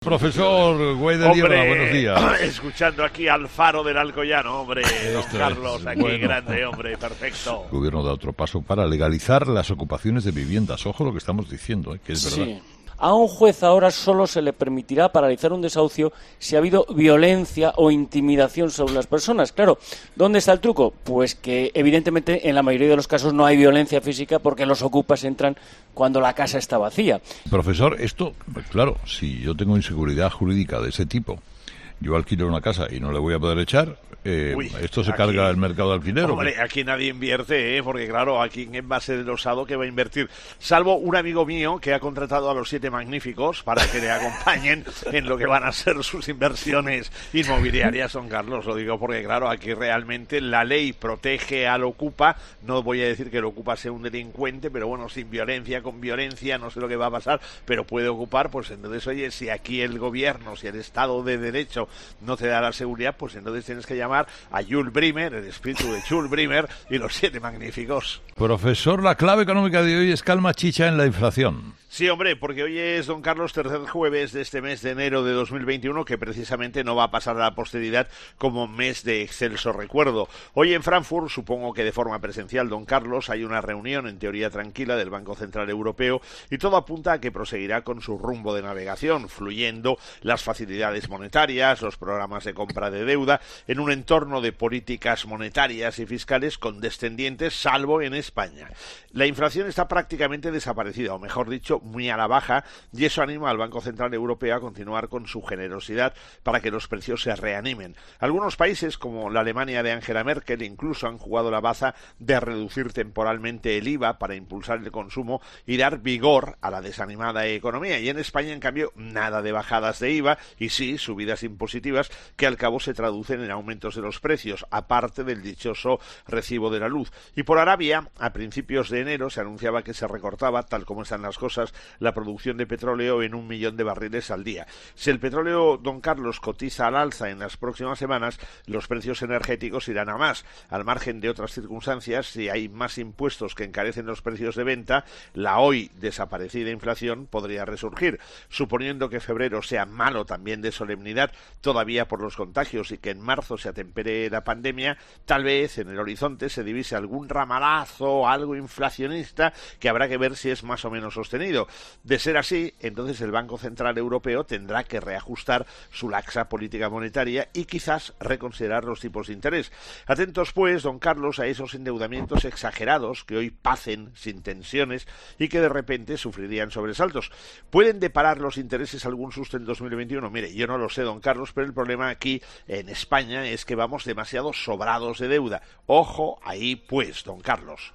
Profesor Güey de Liebra, buenos días. Escuchando aquí al faro del Alcoyano, hombre, don Carlos, aquí bueno. grande, hombre, perfecto. El gobierno da otro paso para legalizar las ocupaciones de viviendas. Ojo lo que estamos diciendo, que es verdad. Sí. A un juez ahora solo se le permitirá paralizar un desahucio si ha habido violencia o intimidación sobre las personas. Claro, ¿dónde está el truco? Pues que evidentemente en la mayoría de los casos no hay violencia física porque los ocupas entran cuando la casa está vacía. Profesor, esto, claro, si yo tengo inseguridad jurídica de ese tipo, yo alquilo una casa y no le voy a poder echar, ¿esto se carga el mercado de alquiler? Hombre, aquí nadie invierte, porque claro, aquí en base del osado que va a invertir, salvo un amigo mío que ha contratado a los 7 magníficos para que le acompañen en lo que van a ser sus inversiones inmobiliarias, don Carlos. Lo digo porque claro, aquí realmente la ley protege al ocupa, no voy a decir que el ocupa sea un delincuente, pero bueno, sin violencia, con violencia, no sé lo que va a pasar, pero puede ocupar, pues entonces, oye, si aquí el gobierno, si el Estado de Derecho no te da la seguridad, pues entonces tienes que llamar a Jules Brimer, el espíritu de Jules Brimer y los 7 magníficos. Profesor, la clave económica de hoy es calma chicha en la inflación. Sí, hombre, porque hoy es, don Carlos, tercer jueves de este mes de enero de 2021, que precisamente no va a pasar a la posteridad como mes de excelso recuerdo. Hoy en Frankfurt, supongo que de forma presencial, don Carlos, hay una reunión en teoría tranquila del Banco Central Europeo y todo apunta a que proseguirá con su rumbo de navegación, fluyendo las facilidades monetarias, los programas de compra de deuda, en un entorno de políticas monetarias y fiscales condescendientes, salvo en España. La inflación está prácticamente desaparecida, o mejor dicho, muy a la baja, y eso anima al Banco Central Europeo a continuar con su generosidad para que los precios se reanimen. Algunos países, como la Alemania de Angela Merkel, incluso han jugado la baza de reducir temporalmente el IVA para impulsar el consumo y dar vigor a la desanimada economía. Y en España, en cambio, nada de bajadas de IVA y sí subidas impositivas que al cabo se traducen en aumentos de los precios, aparte del dichoso recibo de la luz. Y por Arabia, a principios de enero, se anunciaba que se recortaba, tal como están las cosas, la producción de petróleo en 1 millón de barriles al día. Si el petróleo, don Carlos, cotiza al alza en las próximas semanas, los precios energéticos irán a más. Al margen de otras circunstancias, si hay más impuestos que encarecen los precios de venta, la hoy desaparecida inflación podría resurgir. Suponiendo que febrero sea malo también de solemnidad, todavía por los contagios, y que en marzo se atempere la pandemia, tal vez en el horizonte se divise algún ramalazo, algo inflacionista, que habrá que ver si es más o menos sostenido. De ser así, entonces el Banco Central Europeo tendrá que reajustar su laxa política monetaria y quizás reconsiderar los tipos de interés. Atentos, pues, don Carlos, a esos endeudamientos exagerados que hoy pacen sin tensiones y que de repente sufrirían sobresaltos. ¿Pueden deparar los intereses algún susto en 2021? Mire, yo no lo sé, don Carlos, pero el problema aquí en España es que vamos demasiado sobrados de deuda. Ojo ahí, pues, don Carlos.